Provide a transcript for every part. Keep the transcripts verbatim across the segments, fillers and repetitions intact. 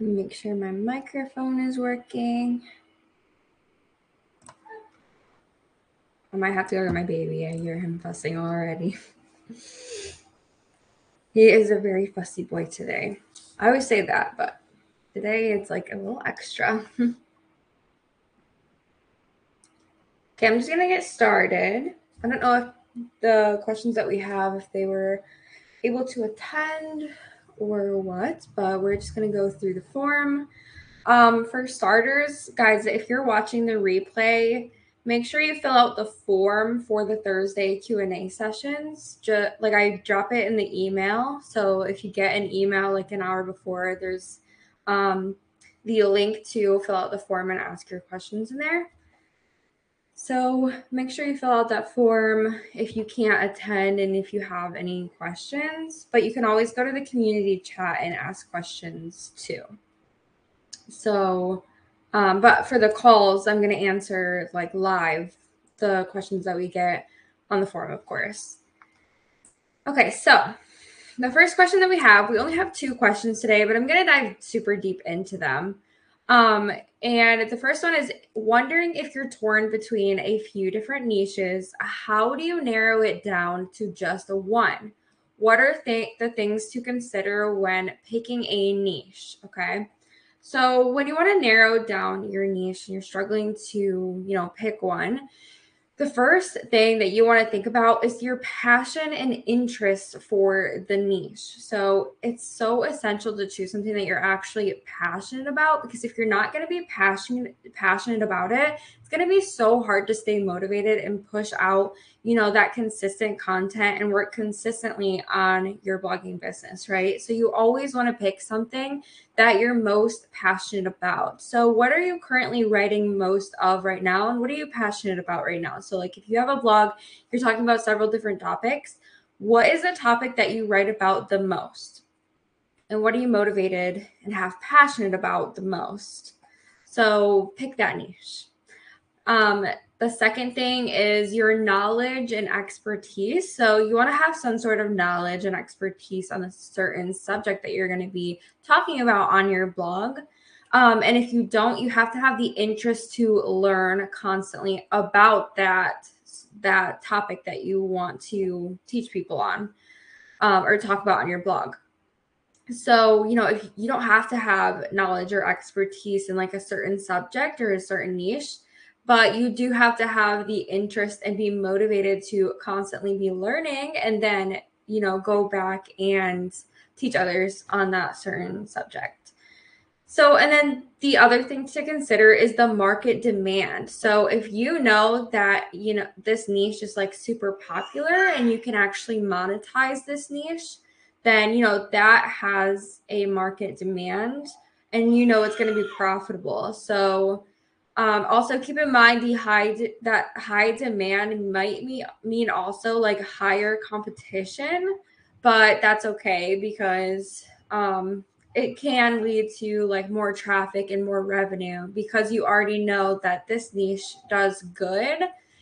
Let me make sure my microphone is working. I might have to go to my baby. I hear him fussing already. He is a very fussy boy today. I always say that, but today it's like a little extra. Okay, I'm just gonna get started. I don't know if the questions that we have, if they were able to attend or what, but we're just gonna go through the form. Um, for starters, guys, if you're watching the replay, make sure you fill out the form for the Thursday Q and A sessions. Just like I drop it in the email. So if you get an email like an hour before, there's um, the link to fill out the form and ask your questions in there. So make sure you fill out that form if you can't attend and if you have any questions, but you can always go to the community chat and ask questions too. So, um, but for the calls, I'm going to answer like live the questions that we get on the forum, of course. Okay, so the first question that we have, we only have two questions today, but I'm going to dive super deep into them. Um, and the first one is wondering if you're torn between a few different niches, how do you narrow it down to just a one? What are th- the things to consider when picking a niche? Okay. So when you want to narrow down your niche and you're struggling to, you know, pick one, the first thing that you want to think about is your passion and interest for the niche. So it's so essential to choose something that you're actually passionate about, because if you're not going to be passionate passionate about it, it's going to be so hard to stay motivated and push out, you know, that consistent content and work consistently on your blogging business, right? So you always want to pick something that you're most passionate about. So what are you currently writing most of right now? And what are you passionate about right now? So like if you have a blog, you're talking about several different topics. What is the topic that you write about the most? And what are you motivated and have passionate about the most? So pick that niche. Um, the second thing is your knowledge and expertise. So you want to have some sort of knowledge and expertise on a certain subject that you're going to be talking about on your blog. Um, and if you don't, you have to have the interest to learn constantly about that, that topic that you want to teach people on um, or talk about on your blog. So, you know, if you don't have to have knowledge or expertise in like a certain subject or a certain niche, but you do have to have the interest and be motivated to constantly be learning and then, you know, go back and teach others on that certain subject. So, and then the other thing to consider is the market demand. So if you know that, you know, this niche is like super popular and you can actually monetize this niche, then, you know, that has a market demand and you know it's going to be profitable. So um, also keep in mind the high de- that high demand might me- mean also like higher competition, but that's okay because um, it can lead to like more traffic and more revenue because you already know that this niche does good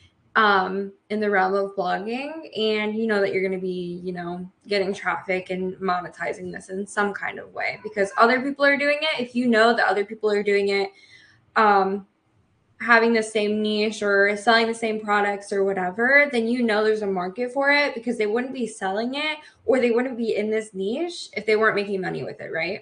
um, in the realm of blogging, and you know that you're going to be, you know, getting traffic and monetizing this in some kind of way because other people are doing it. If you know that other people are doing it, um, having the same niche or selling the same products or whatever, then you know there's a market for it because they wouldn't be selling it or they wouldn't be in this niche if they weren't making money with it, right?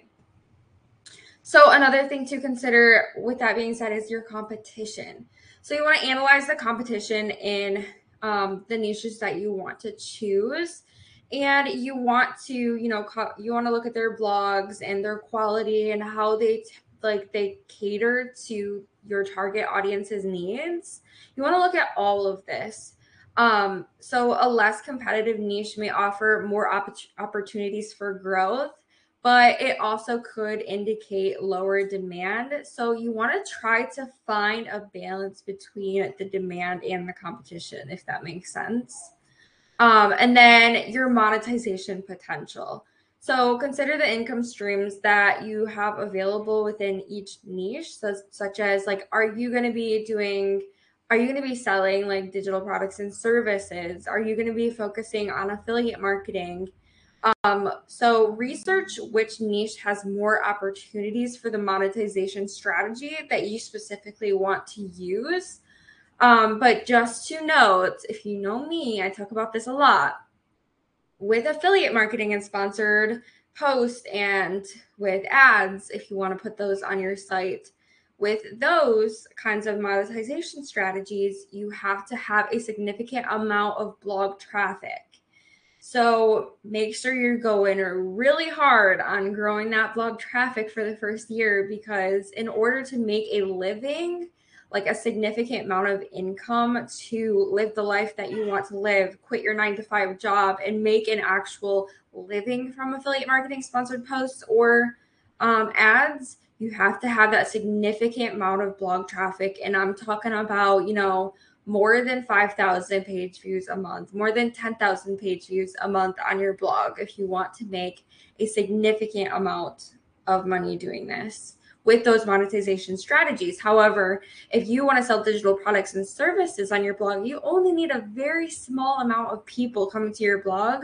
So another thing to consider with that being said is your competition. So you want to analyze the competition in um, the niches that you want to choose. And you want to, you know, co- you want to look at their blogs and their quality and how they t- like they cater to your target audience's needs. You want to look at all of this. Um, so a less competitive niche may offer more opp- opportunities for growth, but it also could indicate lower demand. So you want to try to find a balance between the demand and the competition, if that makes sense. Um, and then your monetization potential. So consider the income streams that you have available within each niche, so, such as like, are you going to be doing, are you going to be selling like digital products and services? Are you going to be focusing on affiliate marketing? Um, so research which niche has more opportunities for the monetization strategy that you specifically want to use. Um, but just to note, if you know me, I talk about this a lot with affiliate marketing and sponsored posts and with ads, if you want to put those on your site. With those kinds of monetization strategies, you have to have a significant amount of blog traffic. So make sure you're going really hard on growing that blog traffic for the first year, because in order to make a living, like a significant amount of income to live the life that you want to live, quit your nine to five job and make an actual living from affiliate marketing, sponsored posts, or um, ads, you have to have that significant amount of blog traffic. And I'm talking about, you know, more than five thousand page views a month, more than ten thousand page views a month on your blog if you want to make a significant amount of money doing this with those monetization strategies. However, if you want to sell digital products and services on your blog, you only need a very small amount of people coming to your blog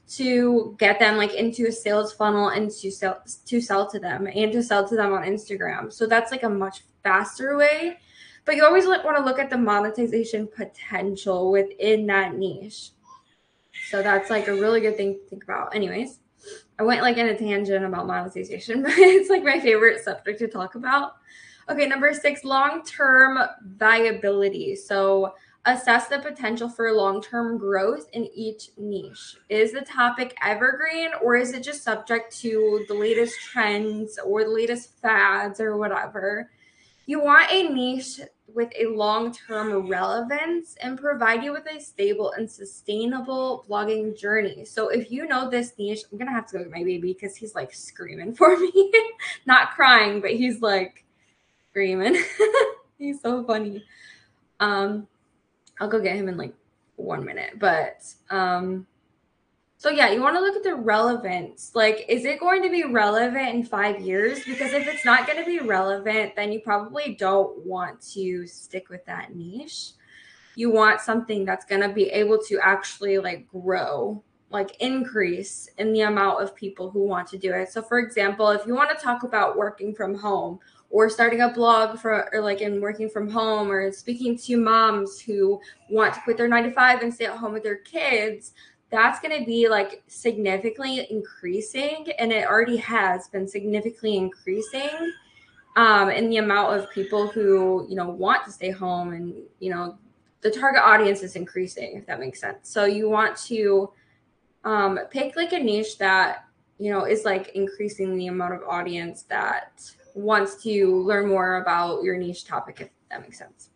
to get them like into a sales funnel and to sell to sell to them and to sell to them on Instagram. So that's like a much faster way. But you always want to look at the monetization potential within that niche. So that's like a really good thing to think about. Anyways, I went like in a tangent about monetization, but it's like my favorite subject to talk about. Okay, number six, long-term viability. So assess the potential for long-term growth in each niche. Is the topic evergreen, or is it just subject to the latest trends or the latest fads or whatever? You want a niche with a long-term relevance and provide you with a stable and sustainable blogging journey. So if you know this niche, I'm gonna have to go get my baby because he's like screaming for me. Not crying, but he's like screaming. He's so funny. Um, I'll go get him in like one minute. But um, so yeah, you want to look at the relevance. Like, is it going to be relevant in five years? Because if it's not going to be relevant, then you probably don't want to stick with that niche. You want something that's going to be able to actually like grow, like increase in the amount of people who want to do it. So for example, if you want to talk about working from home or starting a blog for, or like in working from home, or speaking to moms who want to quit their nine to five and stay at home with their kids, that's going to be like significantly increasing, and it already has been significantly increasing um, in the amount of people who, you know, want to stay home, and, you know, the target audience is increasing, if that makes sense. So you want to um, pick like a niche that, you know, is like increasing the amount of audience that wants to learn more about your niche topic, if that makes sense.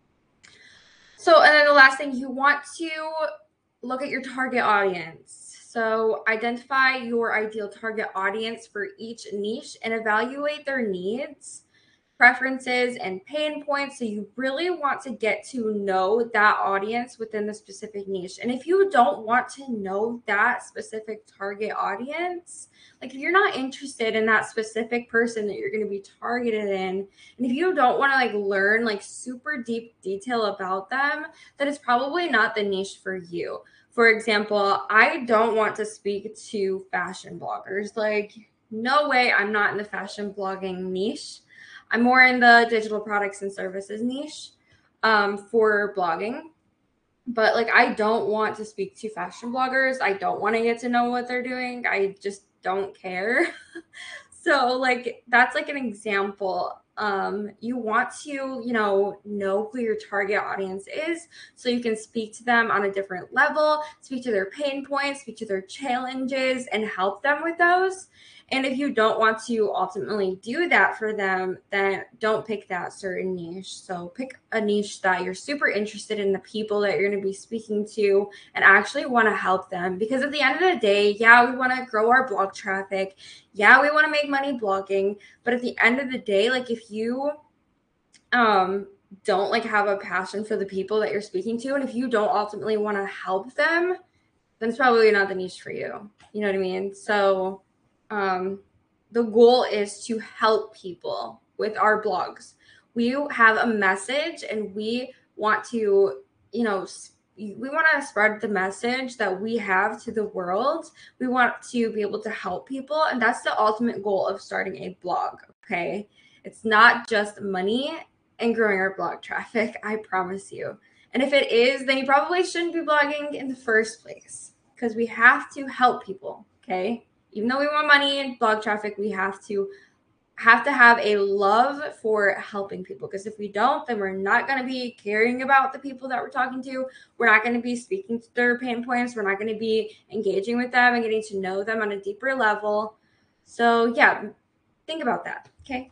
So, and then the last thing, you want to look at your target audience. So identify your ideal target audience for each niche and evaluate their needs, preferences, and pain points. So you really want to get to know that audience within the specific niche. And if you don't want to know that specific target audience, like if you're not interested in that specific person that you're going to be targeted in, and if you don't want to like learn like super deep detail about them, then it's probably not the niche for you. For example, I don't want to speak to fashion bloggers. Like, no way, I'm not in the fashion blogging niche. I'm more in the digital products and services niche um, for blogging. But like, I don't want to speak to fashion bloggers. I don't want to get to know what they're doing. I just don't care. So like, that's like an example. Um, you want to, you know, know who your target audience is so you can speak to them on a different level, speak to their pain points, speak to their challenges, and help them with those. And if you don't want to ultimately do that for them, then don't pick that certain niche. So pick a niche that you're super interested in the people that you're going to be speaking to and actually want to help them. Because at the end of the day, yeah, we want to grow our blog traffic. Yeah, we want to make money blogging. But at the end of the day, like if you um, don't like have a passion for the people that you're speaking to, and if you don't ultimately want to help them, then it's probably not the niche for you. You know what I mean? So um, the goal is to help people with our blogs. We have a message and we want to, you know, we want to spread the message that we have to the world. We want to be able to help people. And that's the ultimate goal of starting a blog. Okay. It's not just money and growing our blog traffic. I promise you. And if it is, then you probably shouldn't be blogging in the first place, because we have to help people. Okay. Even though we want money and blog traffic, we have to have to have a love for helping people, because if we don't, then we're not going to be caring about the people that we're talking to. We're not going to be speaking to their pain points. We're not going to be engaging with them and getting to know them on a deeper level. So yeah, think about that. Okay.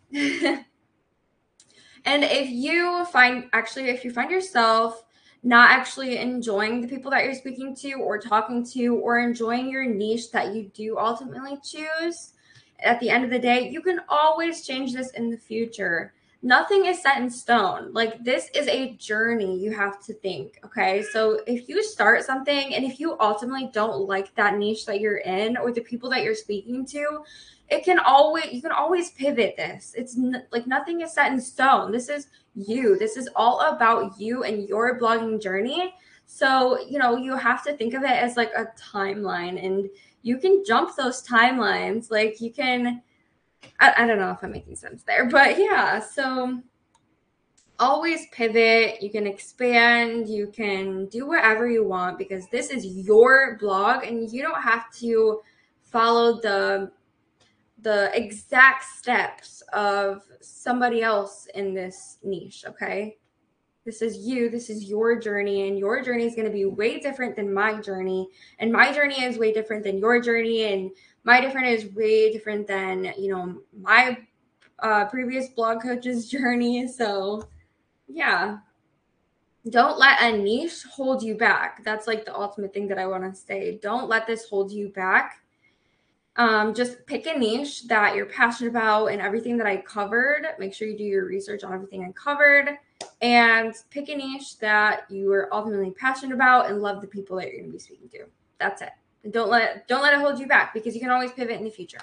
And if you find, actually, if you find yourself not actually enjoying the people that you're speaking to or talking to, or enjoying your niche that you do ultimately choose, at the end of the day, you can always change this in the future. Nothing is set in stone. Like, this is a journey, you have to think. Okay. So if you start something and if you ultimately don't like that niche that you're in or the people that you're speaking to, it can always, you can always pivot this. It's n- like nothing is set in stone. This is you. This is all about you and your blogging journey. So, you know, you have to think of it as like a timeline, and you can jump those timelines. Like, you can, I, I don't know if I'm making sense there, but yeah. So always pivot. You can expand. You can do whatever you want, because this is your blog and you don't have to follow the the exact steps of somebody else in this niche. Okay. This is you. This is your journey, and your journey is going to be way different than my journey. And my journey is way different than your journey. And my different is way different than, you know, my uh, previous blog coach's journey. So yeah, don't let a niche hold you back. That's like the ultimate thing that I want to say. Don't let this hold you back. Um, just pick a niche that you're passionate about and everything that I covered. Make sure you do your research on everything I covered, and pick a niche that you are ultimately passionate about and love the people that you're going to be speaking to. That's it. And don't let don't let it hold you back, because you can always pivot in the future.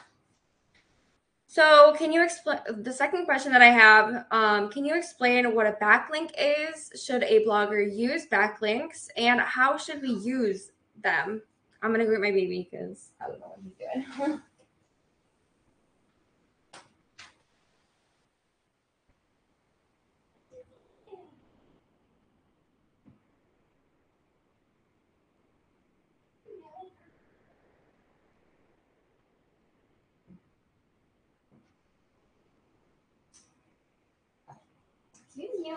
So can you explain the second question that I have? Um, can you explain what a backlink is? Should a blogger use backlinks, and how should we use them? I'm going to greet my baby because I don't know what he's doing. Excuse you.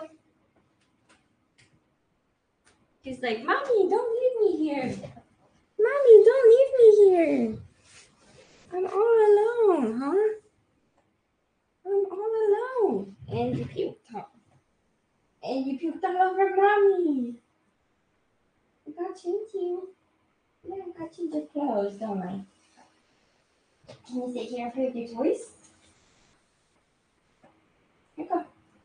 He's like, Mommy, don't leave me here. Mommy, don't leave me here. I'm all alone, huh? I'm all alone. And you puked, huh? And you puked all over Mommy. I got change you. Yeah, I got change your clothes, don't I? Can you sit here and play with your toys? Here you go.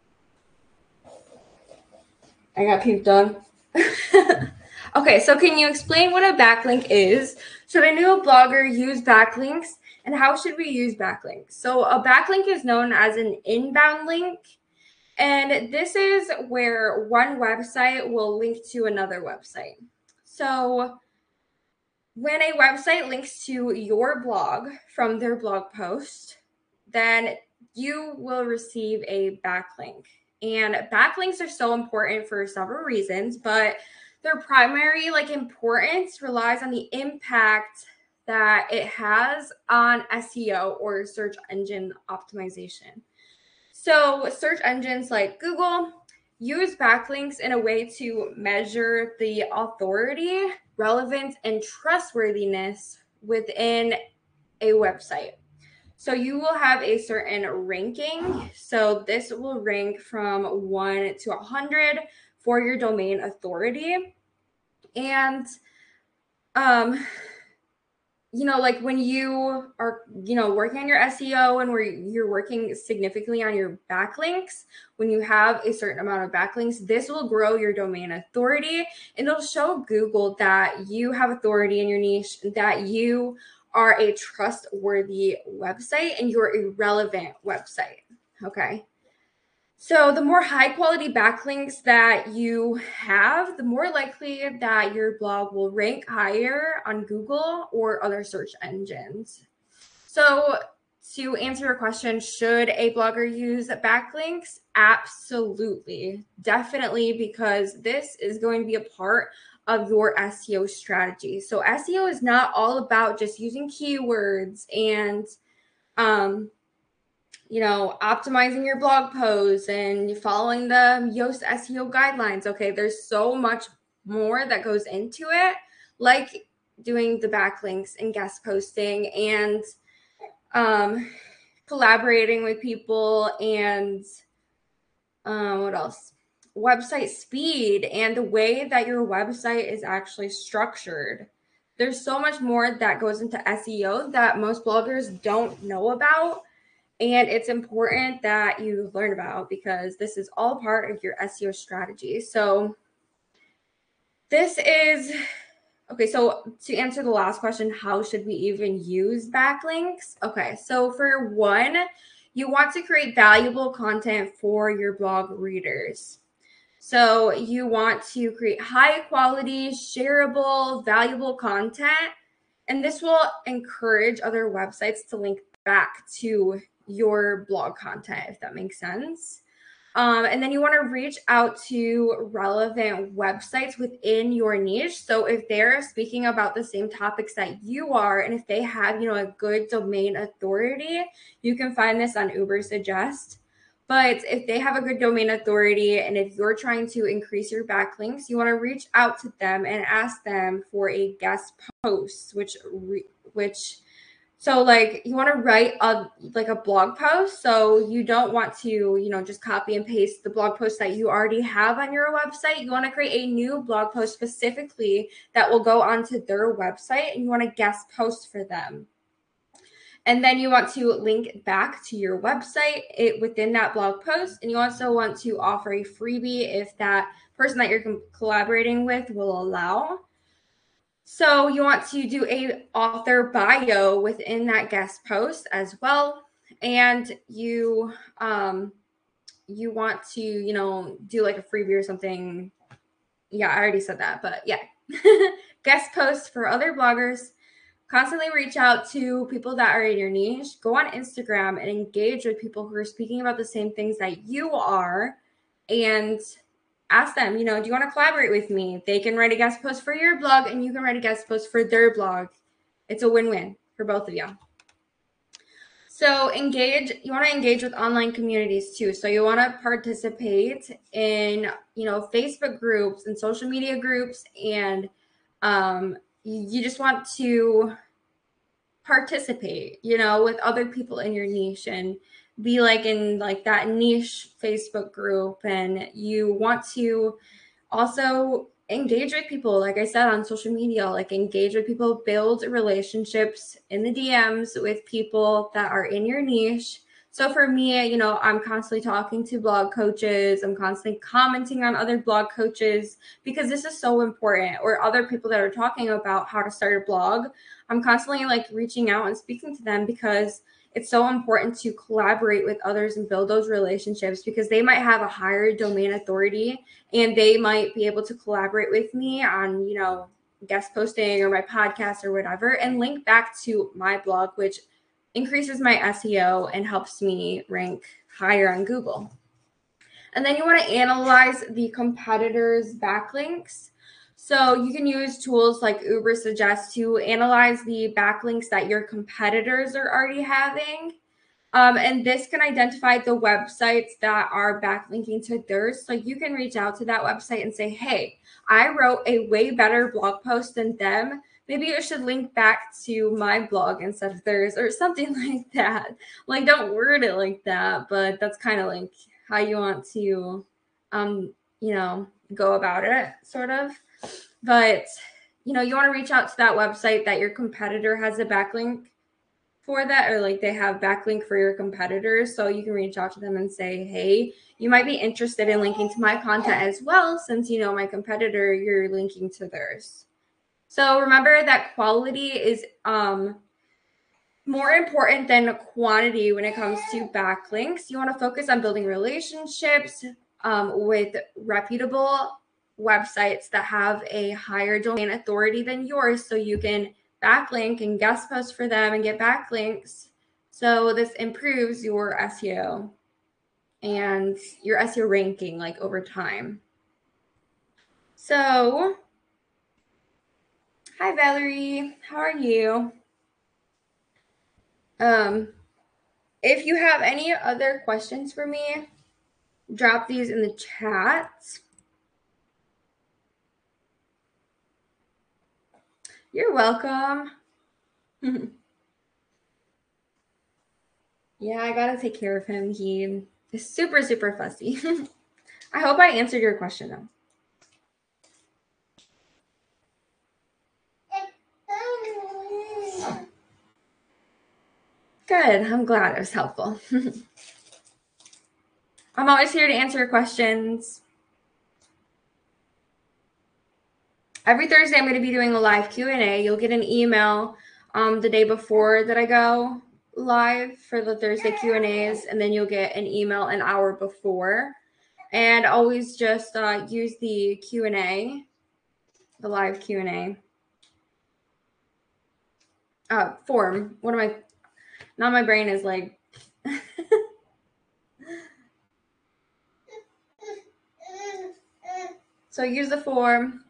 I got puked on. Okay, so can you explain what a backlink is? Should a new blogger use backlinks? And how should we use backlinks? So a backlink is known as an inbound link. And this is where one website will link to another website. So when a website links to your blog from their blog post, then you will receive a backlink. And backlinks are so important for several reasons, but their primary like importance relies on the impact that it has on S E O, or search engine optimization. So search engines like Google use backlinks in a way to measure the authority, relevance, and trustworthiness within a website. So you will have a certain ranking. So this will rank from one to one hundred for your domain authority. And um you know, like when you are, you know, working on your S E O and where you're working significantly on your backlinks, when you have a certain amount of backlinks, this will grow your domain authority, and it'll show Google that you have authority in your niche, that you are a trustworthy website and you're a relevant website. Okay. So the more high quality backlinks that you have, the more likely that your blog will rank higher on Google or other search engines. So to answer your question, should a blogger use backlinks? Absolutely. Definitely, because this is going to be a part of your S E O strategy. So S E O is not all about just using keywords and um you know, optimizing your blog posts and following the Yoast S E O guidelines. Okay, there's so much more that goes into it, like doing the backlinks and guest posting and um, collaborating with people and um, what else? Website speed and the way that your website is actually structured. There's so much more that goes into S E O that most bloggers don't know about. And it's important that you learn about because this is all part of your S E O strategy. So this is, okay, so to answer the last question, how should we even use backlinks? Okay, so for one, you want to create valuable content for your blog readers. So you want to create high quality, shareable, valuable content. And this will encourage other websites to link back to your blog content, if that makes sense. Um, and then you want to reach out to relevant websites within your niche. So if they're speaking about the same topics that you are, and if they have, you know, a good domain authority, you can find this on Ubersuggest. But if they have a good domain authority and if you're trying to increase your backlinks, you want to reach out to them and ask them for a guest post, which re- which so like you want to write a like a blog post. So you don't want to, you know, just copy and paste the blog post that you already have on your website. You want to create a new blog post specifically that will go onto their website and you want to guest post for them. And then you want to link back to your website it, within that blog post. And you also want to offer a freebie if that person that you're collaborating with will allow. So you want to do a author bio within that guest post as well. And you um, you want to, you know, do like a freebie or something. Yeah, I already said that, but yeah. Guest post for other bloggers. Constantly reach out to people that are in your niche. Go on Instagram and engage with people who are speaking about the same things that you are and ask them, you know, do you want to collaborate with me? They can write a guest post for your blog and you can write a guest post for their blog. It's a win-win for both of you. So engage, you want to engage with online communities too. So you want to participate in, you know, Facebook groups and social media groups, and um, you just want to participate, you know, with other people in your niche and be like in like that niche Facebook group. And you want to also engage with people, like I said, on social media, like engage with people, build relationships in the D Ms with people that are in your niche. So for me, you know, I'm constantly talking to blog coaches. I'm constantly commenting on other blog coaches because this is so important, or other people that are talking about how to start a blog. I'm constantly like reaching out and speaking to them because it's so important to collaborate with others and build those relationships because they might have a higher domain authority and they might be able to collaborate with me on, you know, guest posting or my podcast or whatever, and link back to my blog, which increases my S E O and helps me rank higher on Google. And then you want to analyze the competitors' backlinks. So you can use tools like Ubersuggest to analyze the backlinks that your competitors are already having. Um, and this can identify the websites that are backlinking to theirs. So you can reach out to that website and say, hey, I wrote a way better blog post than them. Maybe you should link back to my blog instead of theirs or something like that. Like, don't word it like that, but that's kind of like how you want to, um, you know, go about it, sort of. But, you know, you want to reach out to that website that your competitor has a backlink for that, or like they have backlink for your competitors. So you can reach out to them and say, hey, you might be interested in linking to my content as well, since you know my competitor, you're linking to theirs. So remember that quality is um more important than quantity when it comes to backlinks. You want to focus on building relationships um, with reputable websites that have a higher domain authority than yours, so you can backlink and guest post for them and get backlinks. So this improves your S E O and your S E O ranking like over time. So, hi Valerie, how are you? Um, if you have any other questions for me, drop these in the chat. You're welcome. Yeah, I gotta take care of him. He is super, super fussy. I hope I answered your question though. Good. I'm glad it was helpful. I'm always here to answer your questions. Every Thursday, I'm going to be doing a live Q and A. You'll get an email um, the day before that I go live for the Thursday Q and A's, and then you'll get an email an hour before. And always just uh, use the Q and A, the live Q and A uh, form. What am I? Now my brain is like. So use the form.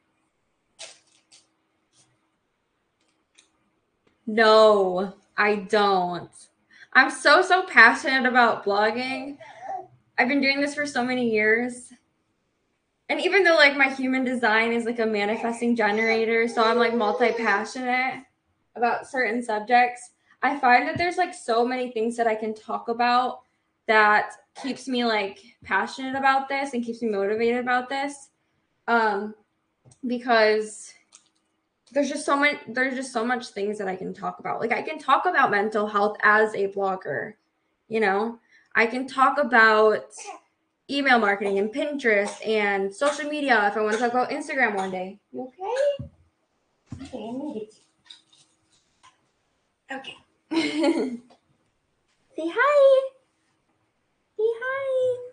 No, I don't. I'm so, so passionate about blogging. I've been doing this for so many years. And even though like my human design is like a manifesting generator, so I'm like multi-passionate about certain subjects, I find that there's like so many things that I can talk about that keeps me like passionate about this and keeps me motivated about this. Um, because there's just so much there's just so much things that I can talk about. Like I can talk about mental health as a blogger, you know. I can talk about email marketing and Pinterest and social media if I want to talk about Instagram one day. You okay? Okay, I need it. Okay. Say hi. Say hi.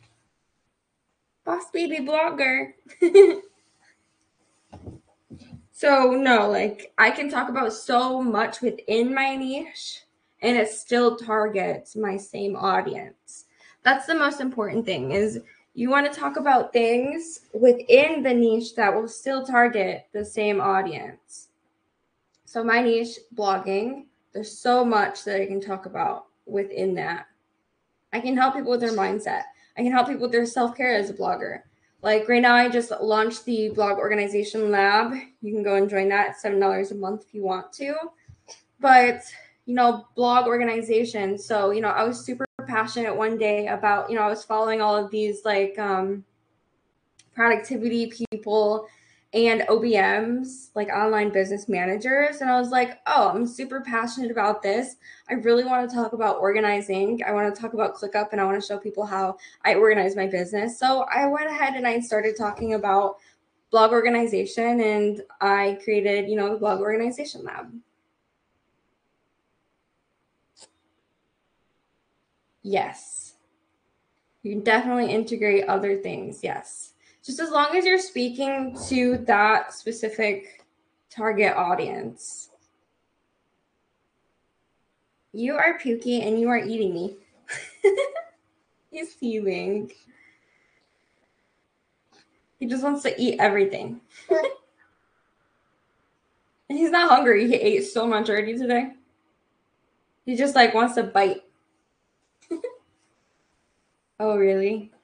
Boss baby blogger. So no, like I can talk about so much within my niche and it still targets my same audience. That's the most important thing is you want to talk about things within the niche that will still target the same audience. So my niche, blogging, there's so much that I can talk about within that. I can help people with their mindset. I can help people with their self-care as a blogger. Like right now, I just launched the Blog Organization Lab. You can go and join that. It's seven dollars a month if you want to. But, you know, blog organization. So, you know, I was super passionate one day about, you know, I was following all of these like um, productivity people and O B Ms, like online business managers. And I was like, oh, I'm super passionate about this. I really want to talk about organizing. I want to talk about ClickUp and I want to show people how I organize my business. So I went ahead and I started talking about blog organization and I created, you know, the Blog Organization Lab. Yes. You can definitely integrate other things. Yes. Just as long as you're speaking to that specific target audience. You are pukey and you are eating me. He's teething. He just wants to eat everything. And he's not hungry. He ate so much already today. He just like wants to bite. Oh, really?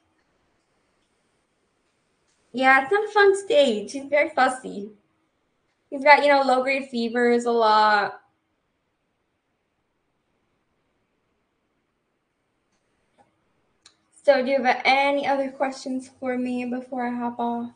Yeah, it's not a fun stage. He's very fussy. He's got, you know, low-grade fevers a lot. So do you have any other questions for me before I hop off?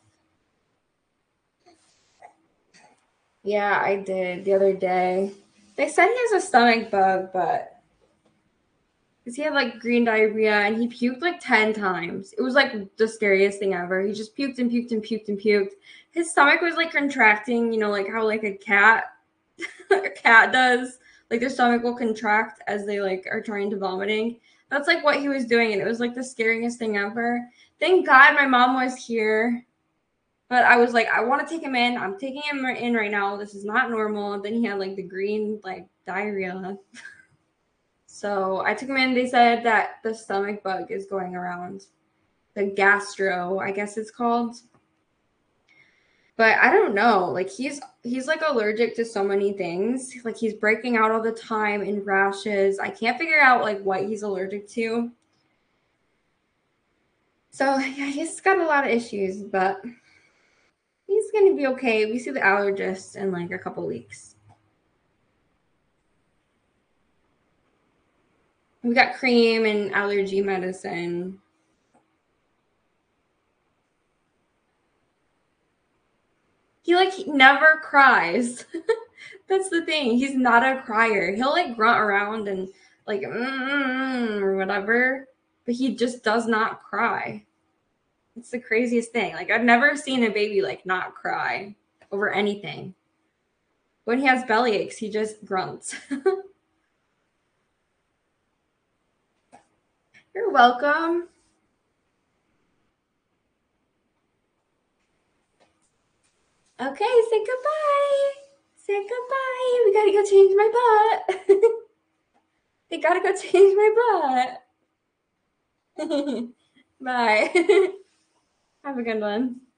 Yeah, I did the other day. They said he has a stomach bug, but because he had like green diarrhea and he puked like ten times. It was like the scariest thing ever. He just puked and puked and puked and puked. His stomach was like contracting, you know, like how like a cat a cat does. like their stomach will contract as they like are trying to vomiting. That's like what he was doing, and it was like the scariest thing ever. Thank God my mom was here. But I was like, I want to take him in. I'm taking him in right now. This is not normal. And then he had like the green like diarrhea. So I took him in. They said that the stomach bug is going around. The gastro, I guess it's called. But I don't know. Like he's he's like allergic to so many things. Like he's breaking out all the time in rashes. I can't figure out like what he's allergic to. So yeah, he's got a lot of issues, but he's gonna be okay. We see the allergist in like a couple weeks. We got cream and allergy medicine. He like he never cries. That's the thing. He's not a crier. He'll like grunt around and like mm, or whatever, but he just does not cry. It's the craziest thing. Like I've never seen a baby like not cry over anything. When he has belly aches, he just grunts. You're welcome. Okay, say goodbye. Say goodbye. We gotta go change my butt. They gotta go change my butt. Bye. Have a good one.